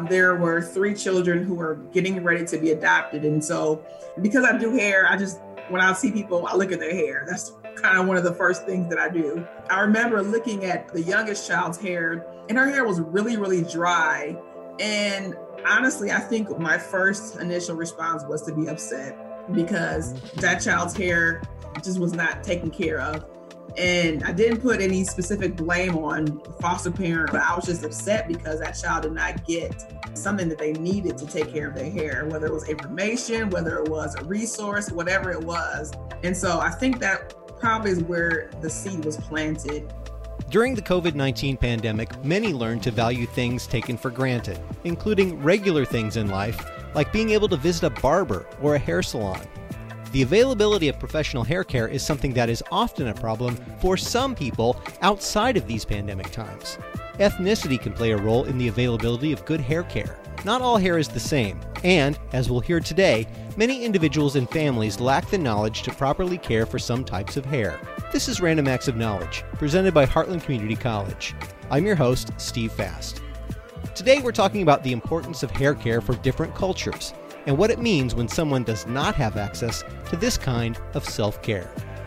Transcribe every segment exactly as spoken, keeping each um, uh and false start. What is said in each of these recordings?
There were three children who were getting ready to be adopted. And so because I do hair, I just, when I see people, I look at their hair. That's kind of one of the first things that I do. I remember looking at the youngest child's hair, and her hair was really, really dry. And honestly, I think my first initial response was to be upset because that child's hair just was not taken care of. And I didn't put any specific blame on the foster parent, but I was just upset because that child did not get something that they needed to take care of their hair, whether it was information, whether it was a resource, whatever it was. And so I think that probably is where the seed was planted. During the covid nineteen pandemic, many learned to value things taken for granted, including regular things in life, like being able to visit a barber or a hair salon. The availability of professional hair care is something that is often a problem for some people outside of these pandemic times. Ethnicity can play a role in the availability of good hair care. Not all hair is the same, and, as we'll hear today, many individuals and families lack the knowledge to properly care for some types of hair. This is Random Acts of Knowledge, presented by Heartland Community College. I'm your host, Steve Fast. Today we're talking about the importance of hair care for different cultures, and what it means when someone does not have access to this kind of self-care.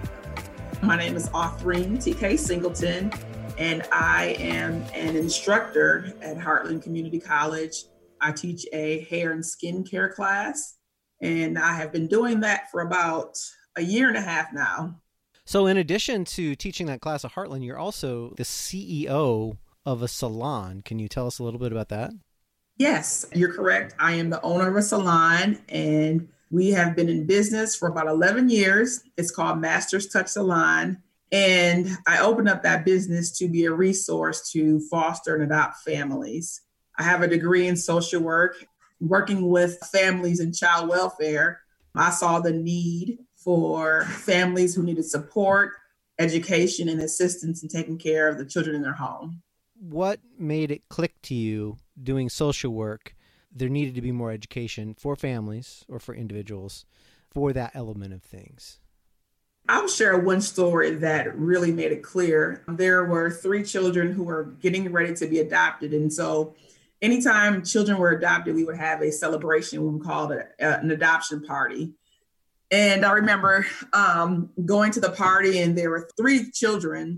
My name is Authreen T K Singleton, and I am an instructor at Heartland Community College. I teach a hair and skin care class, and I have been doing that for about a year and a half now. So in addition to teaching that class at Heartland, you're also the C E O of a salon. Can you tell us a little bit about that? Yes, you're correct. I am the owner of a salon, and we have been in business for about eleven years. It's called Masters Touch Salon. And I opened up that business to be a resource to foster and adopt families. I have a degree in social work. Working with families and child welfare, I saw the need for families who needed support, education, and assistance in taking care of the children in their home. What made it click to you doing social work? There needed to be more education for families or for individuals for that element of things. I'll share one story that really made it clear. There were three children who were getting ready to be adopted. And so anytime children were adopted, we would have a celebration we called a, an adoption party. And I remember um, going to the party, and there were three children.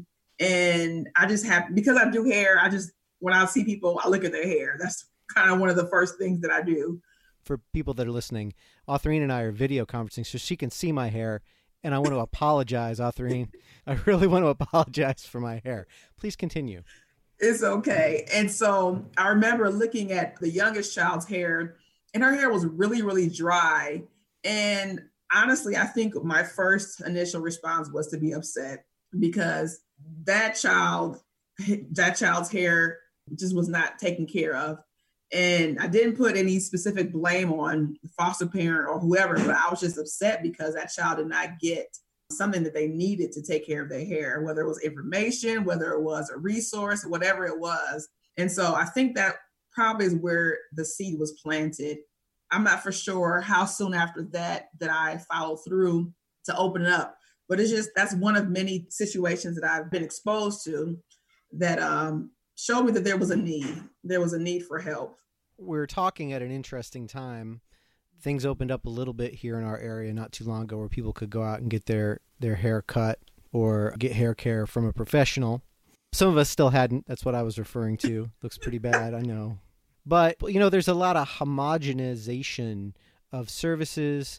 And I just have, because I do hair, I just, when I see people, I look at their hair. That's kind of one of the first things that I do. For people that are listening, Authreen and I are video conferencing so she can see my hair. And I want to apologize, Authreen. I really want to apologize for my hair. Please continue. It's okay. And so I remember looking at the youngest child's hair, and her hair was really, really dry. And honestly, I think my first initial response was to be upset because that child, that child's hair just was not taken care of. And I didn't put any specific blame on the foster parent or whoever, but I was just upset because that child did not get something that they needed to take care of their hair, whether it was information, whether it was a resource, whatever it was. And so I think that probably is where the seed was planted. I'm not for sure how soon after that that I followed through to open it up. But it's just, that's one of many situations that I've been exposed to that um, showed me that there was a need. There was a need for help. We're talking at an interesting time. Things opened up a little bit here in our area not too long ago where people could go out and get their, their hair cut or get hair care from a professional. Some of us still hadn't. That's what I was referring to. Looks pretty bad, I know. But, you know, there's a lot of homogenization of services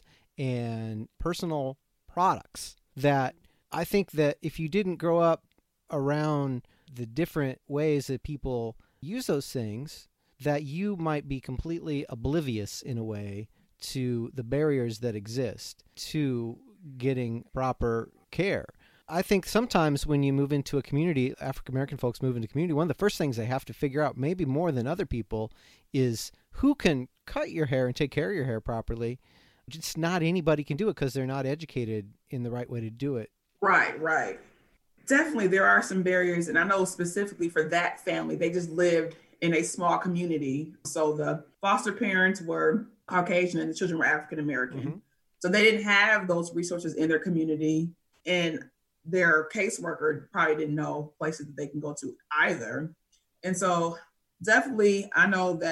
and personal products that I think that if you didn't grow up around the different ways that people use those things, that you might be completely oblivious in a way to the barriers that exist to getting proper care. I think sometimes when you move into a community, African-American folks move into a community, one of the first things they have to figure out, maybe more than other people, is who can cut your hair and take care of your hair properly. Just not anybody can do it because they're not educated in the right way to do it. Right, right. Definitely there are some barriers. And I know specifically for that family, they just lived in a small community. So the foster parents were Caucasian and the children were African-American. Mm-hmm. So they didn't have those resources in their community. And their caseworker probably didn't know places that they can go to either. And so definitely, I know that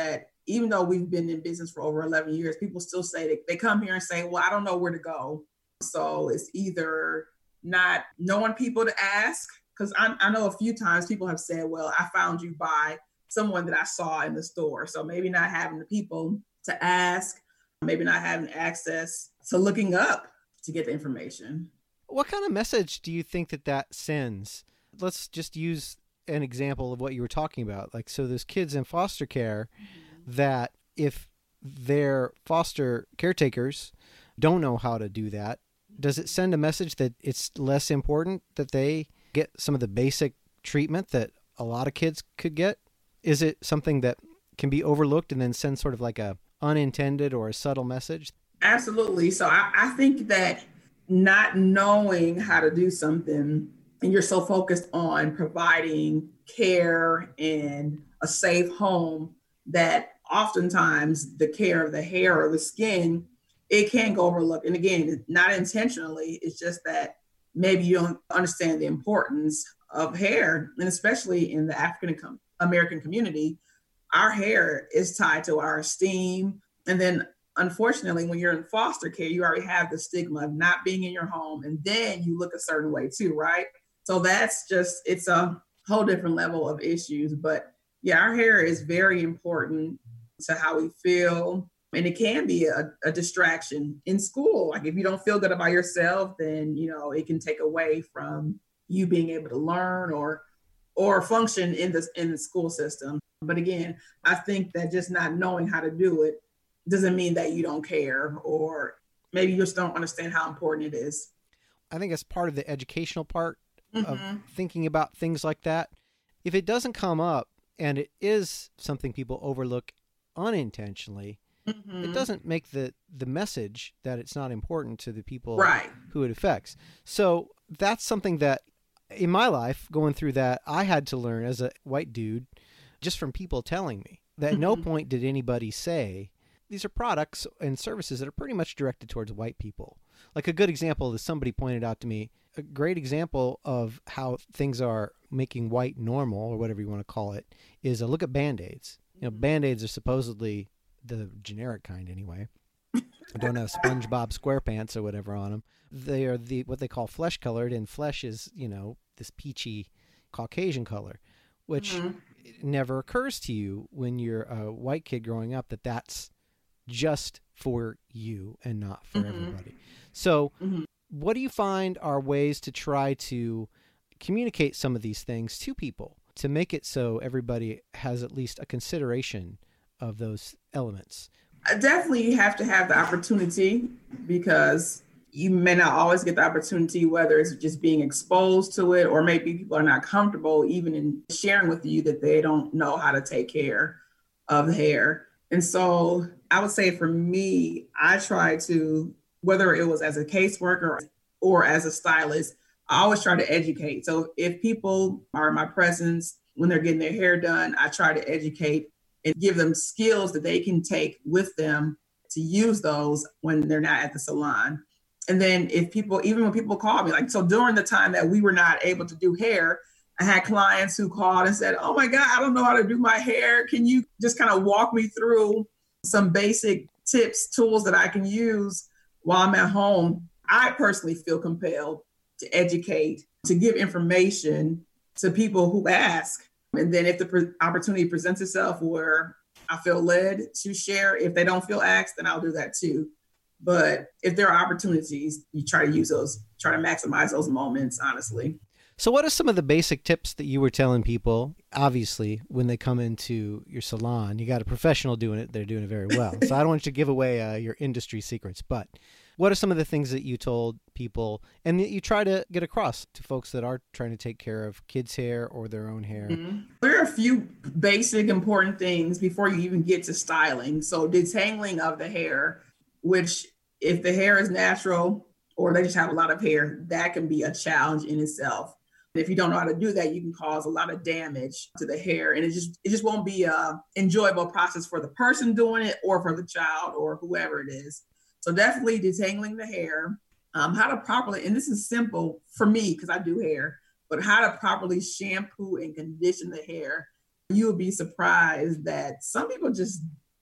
even though we've been in business for over eleven years, people still say that they come here and say, well, I don't know where to go. So it's either not knowing people to ask, because I, I know a few times people have said, well, I found you by someone that I saw in the store. So maybe not having the people to ask, maybe not having access to looking up to get the information. What kind of message do you think that that sends? Let's just use an example of what you were talking about. Like, so there's kids in foster care that if their foster caretakers don't know how to do that, does it send a message that it's less important that they get some of the basic treatment that a lot of kids could get? Is it something that can be overlooked and then send sort of like a unintended or a subtle message? Absolutely. So I, I think that not knowing how to do something, and you're so focused on providing care and a safe home, that oftentimes the care of the hair or the skin, it can go overlooked. And again, not intentionally, it's just that maybe you don't understand the importance of hair. And especially in the African American community, our hair is tied to our esteem. And then unfortunately, when you're in foster care, you already have the stigma of not being in your home, and then you look a certain way too, right? So that's just, it's a whole different level of issues. But yeah, our hair is very important to how we feel. And it can be a, a distraction in school. Like if you don't feel good about yourself, then, you know, it can take away from you being able to learn or or function in the, in the school system. But again, I think that just not knowing how to do it doesn't mean that you don't care, or maybe you just don't understand how important it is. I think it's part of the educational part mm-hmm. of thinking about things like that. If it doesn't come up and it is something people overlook unintentionally, mm-hmm. it doesn't make the, the message that it's not important to the people right. who it affects. So that's something that in my life, going through that, I had to learn as a white dude, just from people telling me that at no point did anybody say, these are products and services that are pretty much directed towards white people. Like a good example is somebody pointed out to me, a great example of how things are making white normal, or whatever you want to call it, is a look at Band-Aids. You know, Band-Aids are supposedly the generic kind anyway. Don't have SpongeBob SquarePants or whatever on them. They are the what they call flesh colored, and flesh is, you know, this peachy Caucasian color, which mm-hmm. never occurs to you when you're a white kid growing up that that's just for you and not for mm-hmm. everybody. So mm-hmm. what do you find are ways to try to communicate some of these things to people to make it so everybody has at least a consideration of those elements? Definitely you have to have the opportunity, because you may not always get the opportunity, whether it's just being exposed to it, or maybe people are not comfortable even in sharing with you that they don't know how to take care of the hair. And so I would say for me, I try to, whether it was as a caseworker or as a stylist, I always try to educate. So if people are in my presence when they're getting their hair done, I try to educate and give them skills that they can take with them to use those when they're not at the salon. And then if people, even when people call me, like, so during the time that we were not able to do hair, I had clients who called and said, oh my God, I don't know how to do my hair. Can you just kind of walk me through some basic tips, tools that I can use while I'm at home? I personally feel compelled to educate, to give information to people who ask. And then if the pre- opportunity presents itself where I feel led to share, if they don't feel asked, then I'll do that too. But if there are opportunities, you try to use those, try to maximize those moments, honestly. So what are some of the basic tips that you were telling people? Obviously, when they come into your salon, you got a professional doing it. They're doing it very well. So I don't want you to give away uh, your industry secrets, but what are some of the things that you told people and that you try to get across to folks that are trying to take care of kids' hair or their own hair? Mm-hmm. There are a few basic important things before you even get to styling. So detangling of the hair, which if the hair is natural or they just have a lot of hair, that can be a challenge in itself. If you don't know how to do that, you can cause a lot of damage to the hair, and it just it just won't be a enjoyable process for the person doing it or for the child or whoever it is. So definitely detangling the hair, um, how to properly, and this is simple for me because I do hair, but how to properly shampoo and condition the hair. You will be surprised that some people just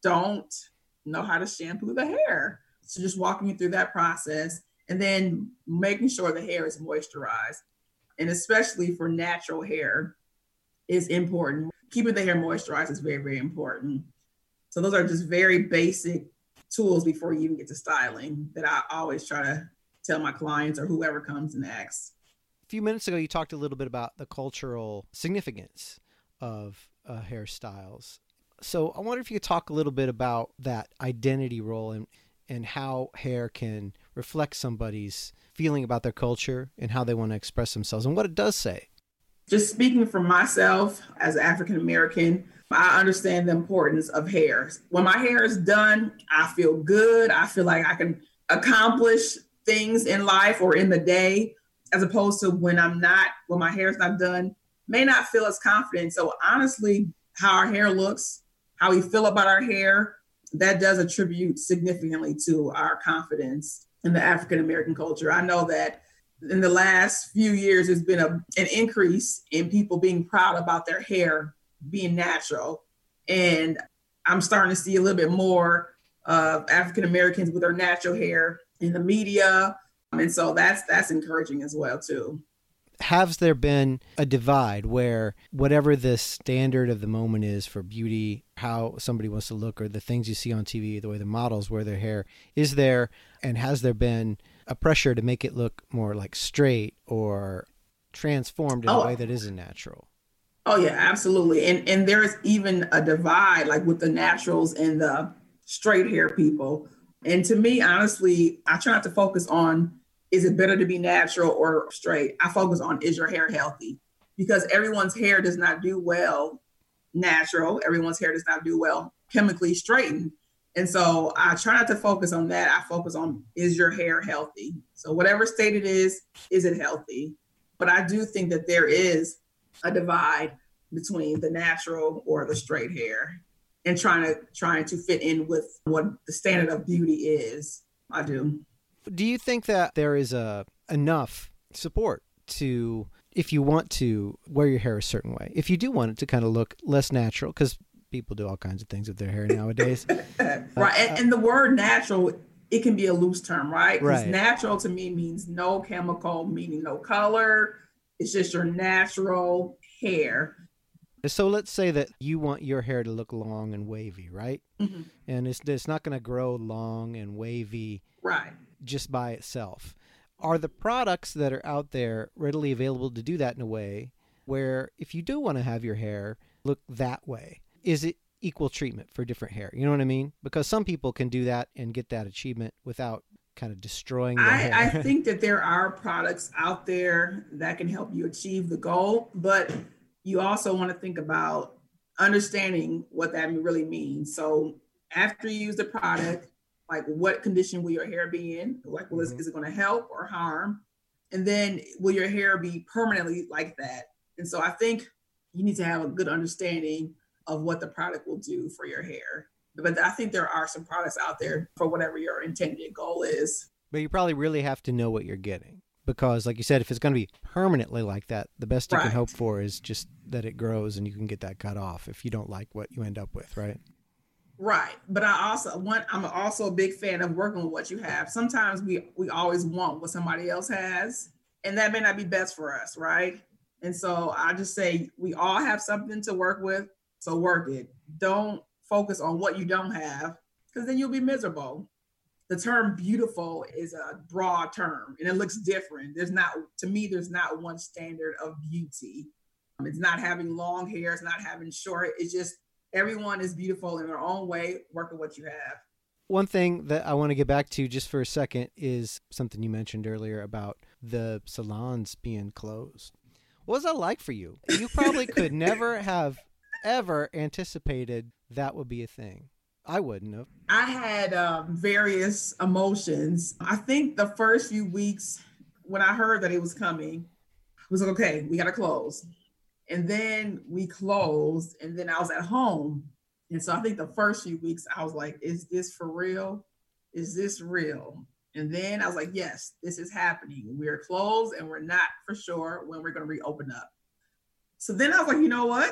don't know how to shampoo the hair. So just walking you through that process and then making sure the hair is moisturized. And especially for natural hair is important. Keeping the hair moisturized is very, very important. So those are just very basic tools before you even get to styling that I always try to tell my clients or whoever comes and asks. A few minutes ago, you talked a little bit about the cultural significance of uh, hairstyles. So I wonder if you could talk a little bit about that identity role and, and how hair can reflect somebody's feeling about their culture and how they want to express themselves and what it does say. Just speaking for myself as an African American, I understand the importance of hair. When my hair is done, I feel good. I feel like I can accomplish things in life or in the day, as opposed to when I'm not, when my hair is not done, may not feel as confident. So honestly, how our hair looks, how we feel about our hair, that does attribute significantly to our confidence in the African American culture. I know that in the last few years, there's been a, an increase in people being proud about their hair being natural. And I'm starting to see a little bit more of African Americans with their natural hair in the media. And so that's that's encouraging as well, too. Has there been a divide where whatever the standard of the moment is for beauty, how somebody wants to look, or the things you see on T V, the way the models wear their hair, is there, and has there been a pressure to make it look more like straight or transformed in oh. a way that isn't natural? Oh, yeah, absolutely. And and there's even a divide like with the naturals and the straight hair people. And to me, honestly, I try not to focus on, is it better to be natural or straight? I focus on, is your hair healthy? Because everyone's hair does not do well natural. Everyone's hair does not do well chemically straightened. And so I try not to focus on that. I focus on, is your hair healthy? So whatever state it is, is it healthy? But I do think that there is a divide between the natural or the straight hair and trying to trying to fit in with what the standard of beauty is. I do. Do you think that there is a enough support to, if you want to wear your hair a certain way, if you do want it to kind of look less natural, because people do all kinds of things with their hair nowadays. Right. And, and the word natural, it can be a loose term, right? Because right. natural to me means no chemical, meaning no color. It's just your natural hair. So let's say that you want your hair to look long and wavy, right? Mm-hmm. And it's, it's not going to grow long and wavy right. just by itself. Are the products that are out there readily available to do that in a way where if you do want to have your hair look that way, is it equal treatment for different hair? You know what I mean? Because some people can do that and get that achievement without kind of destroying their I, hair. I think that there are products out there that can help you achieve the goal, but you also want to think about understanding what that really means. So after you use the product, like what condition will your hair be in? Like, well, mm-hmm. is, is it going to help or harm? And then will your hair be permanently like that? And so I think you need to have a good understanding of what the product will do for your hair. But I think there are some products out there for whatever your intended goal is. But you probably really have to know what you're getting. Because like you said, if it's going to be permanently like that, the best you right. can hope for is just that it grows and you can get that cut off if you don't like what you end up with, right? Right. But I also want, I'm also a big fan of working with what you have. Sometimes we, we always want what somebody else has, and that may not be best for us, right? And so I just say we all have something to work with, so work it. Don't focus on what you don't have, because then you'll be miserable. The term beautiful is a broad term and it looks different. There's not, to me, there's not one standard of beauty. Um, it's not having long hair. It's not having short. It's just everyone is beautiful in their own way. Work with what you have. One thing that I want to get back to just for a second is something you mentioned earlier about the salons being closed. What was that like for you? You probably could never have ever anticipated that would be a thing. I wouldn't have. I had um, various emotions. I think the first few weeks when I heard that it was coming, I was like, okay, we got to close. And then we closed and then I was at home. And so I think the first few weeks I was like, is this for real? Is this real? And then I was like, yes, this is happening. We're closed and we're not for sure when we're going to reopen up. So then I was like, you know what?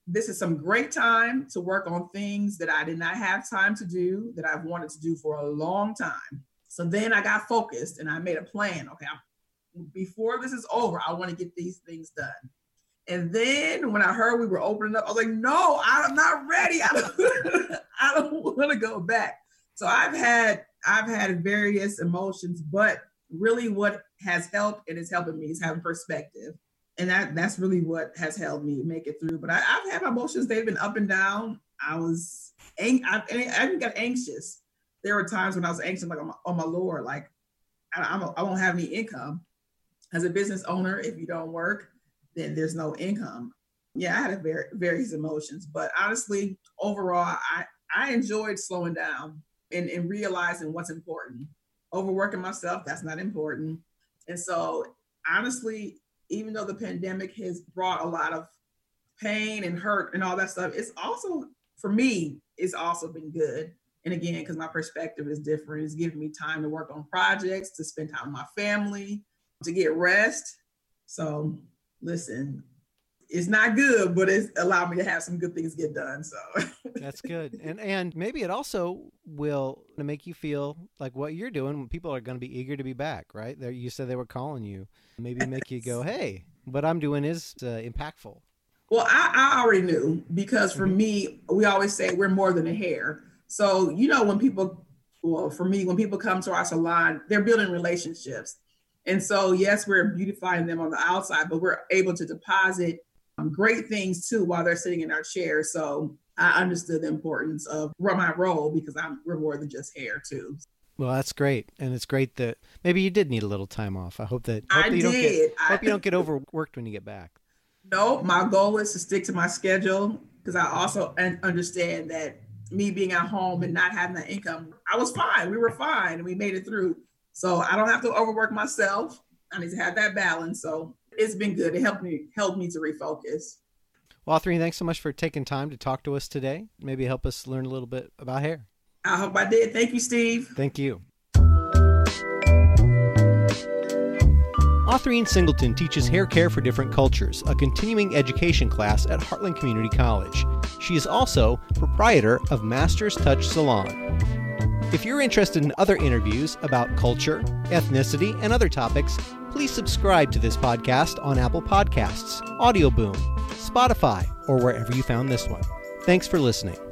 this is some great time to work on things that I did not have time to do, that I've wanted to do for a long time. So then I got focused and I made a plan. Okay, I'm, before this is over, I want to get these things done. And then when I heard we were opening up, I was like, no, I'm not ready. I don't, I don't want to go back. So I've had, I've had various emotions, but really what has helped and is helping me is having perspective. And that that's really what has helped me make it through. But I, I've had my emotions, they've been up and down. I was, ang- I, I even got anxious. There were times when I was anxious, like, oh my, oh my Lord, like, I, I'm a, I won't have any income. As a business owner, if you don't work, then there's no income. Yeah, I had a very, various emotions. But honestly, overall, I, I enjoyed slowing down and, and realizing what's important. Overworking myself, that's not important. And so honestly, even though the pandemic has brought a lot of pain and hurt and all that stuff, it's also, for me, it's also been good. And again, because my perspective is different, it's giving me time to work on projects, to spend time with my family, to get rest. So listen, it's not good, but it's allowed me to have some good things get done. So that's good. And and maybe it also will make you feel like what you're doing, people are going to be eager to be back, right? There, you said they were calling you. Maybe make you go, hey, what I'm doing is uh, impactful. Well, I, I already knew, because for mm-hmm. me, we always say we're more than a hair. So, you know, when people, well, for me, when people come to our salon, they're building relationships. And so, yes, we're beautifying them on the outside, but we're able to deposit um, great things too while they're sitting in our chair. So I understood the importance of my role, because I'm we're more than just hair too. Well, that's great, and it's great that maybe you did need a little time off. I hope that hope I that you did. Don't get, I, hope you don't get overworked when you get back. No, my goal is to stick to my schedule, because I also understand that me being at home and not having that income, I was fine. We were fine, and we made it through. So I don't have to overwork myself. I need to have that balance. So it's been good. It helped me helped me to refocus. Well, Autherine, thanks so much for taking time to talk to us today. Maybe help us learn a little bit about hair. I hope I did. Thank you, Steve. Thank you. Autherine Singleton teaches hair care for different cultures, a continuing education class at Heartland Community College. She is also proprietor of Master's Touch Salon. If you're interested in other interviews about culture, ethnicity, and other topics, please subscribe to this podcast on Apple Podcasts, Audio Boom, Spotify, or wherever you found this one. Thanks for listening.